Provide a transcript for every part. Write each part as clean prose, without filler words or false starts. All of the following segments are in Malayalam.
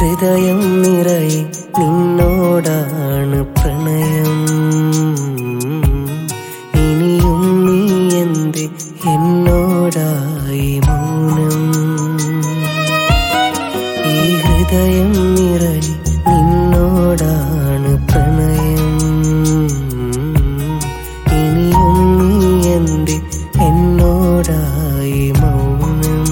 ഹൃദയം നിറയെ നിന്നോടാണ് പ്രണയം. ഇനിയും നീ എന്തേ എന്നോടായി മൗനം? ഈ ഹൃദയം നിറയെ നിന്നോടാണ് പ്രണയം. ഇനിയും നീ എന്തേ എന്നോടായി മൗനം?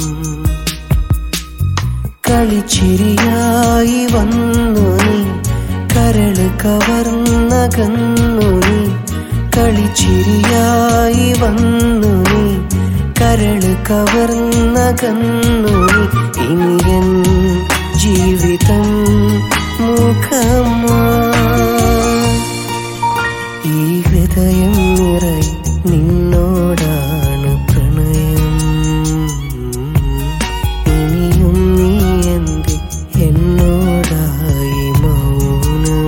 കളിച്ചിരിയായി വന്നു നീ, കരള് കവർന്നകന്നു നീ. കളിച്ചിരിയായി വന്നു നീ, കരള് കവർന്നകന്നു നീ. ഇനി എൻ ജീവിതം മുഖമാ. ഈ ഹൃദയം നിറയെ നിന്നോടാണ് പ്രണയം. ഇനിയും നീ എന്തേ എന്നോടായി മൗനം?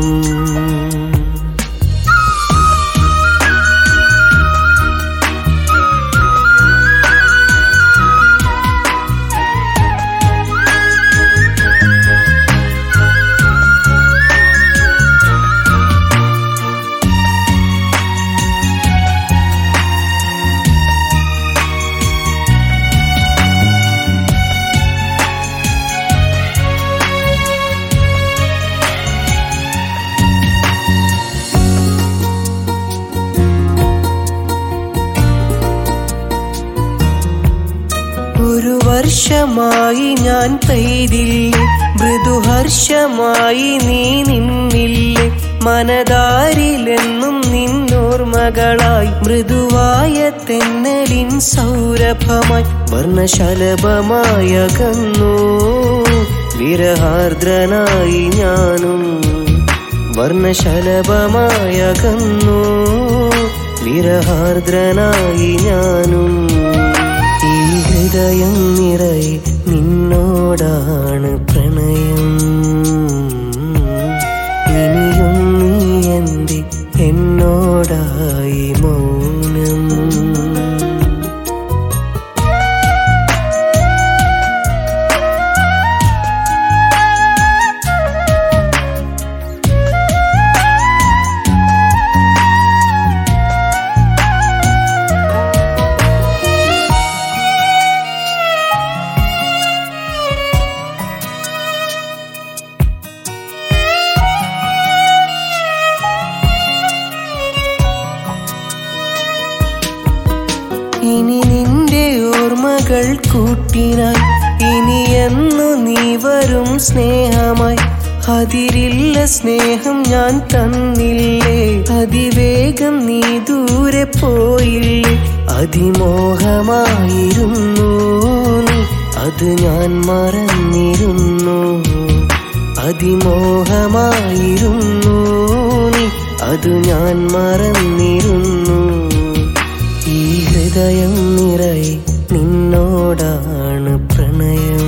ഒരു വർഷമായി ഞാൻ പെയ്തില്ലേ, മൃദുഹർഷമായി നീ നിന്നില്ലേ. മനതാരിലെന്നും നിന്നോർമകളായി, മൃദുവായ തെന്നലിൻ സൗരഭമായി. വർണ്ണശലഭമായകന്നു വിരഹാർദ്രനായി ഞാനും. വർണ്ണശലഭമായകന്നു വിരഹാർദ്രനായി ഞാനും. ഈ ഹൃദയം നിറയെ നിന്നോടാണ് പ്രണയം. ഇനിയും നീ എന്തേ എന്നോടായി മൗനം? ഇനി നിന്റെ ഓർമ്മകൾ കൂട്ടിനായി, ഇനി എന്നു നീ വരും സ്നേഹമായി. അതിരില്ല സ്നേഹം ഞാൻ തന്നില്ലേ, അതിവേഗം നീ ദൂരെ പോയില്ലേ. അതിമോഹമായിരുന്നു നീ, അത് ഞാൻ മറന്നിരുന്നു. അതിമോഹമായിരുന്നു നീ, അത് ഞാൻ മറന്നിരുന്നു. ഈ ഹൃദയം നിറയെ നിന്നോടാണ് പ്രണയം.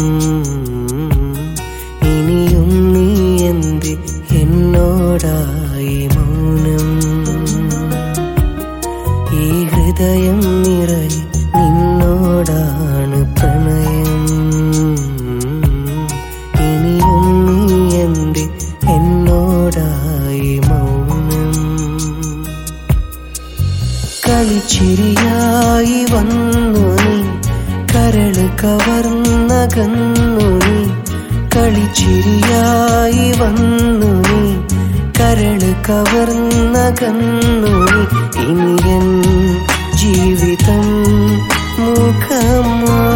ഇനിയും നീ എന്തേ എന്നോടായി മൗനം? ഈ ഹൃദയം നിറയെ നിന്നോടാണ് പ്രണയം. ഇനിയും നീ എന്തേ എന്നോടായി മൗനം? കളിച്ചിരിയായി വന്നു നീ, കരള് കവർന്നകന്നു നീ. കളിച്ചിരിയായി വന്നു നീ, കരള് കവർന്നകന്നു നീ. ഇനി എൻ ജീവിതം മുഖമാ.